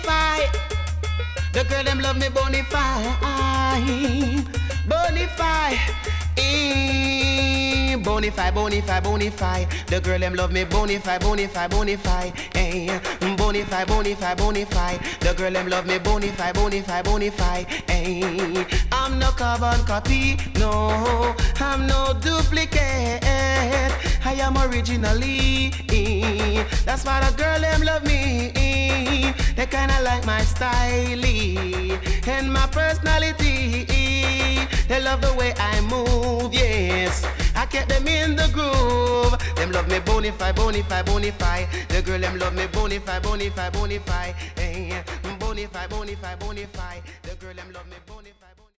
Bonify. The girl them love me Bonify. Bonify. Bonify, Bonify, Bonify. The girl them love me Bonify, Bonify, Bonify. Bonify, Bonify, Bonify. The girl them love me Bonify, Bonify, Bonify. I'm no carbon copy, no, I'm no duplicate. I am originally. That's why the girl them love me. They kinda like my style and my personality. They love the way I move, yes. I kept them in the groove. Them love me Bonify, Bonify, Bonify. The girl them love me Bonify, Bonify, Bonify. Bonify, Bonify, Bonify. The girl them love me Bonify.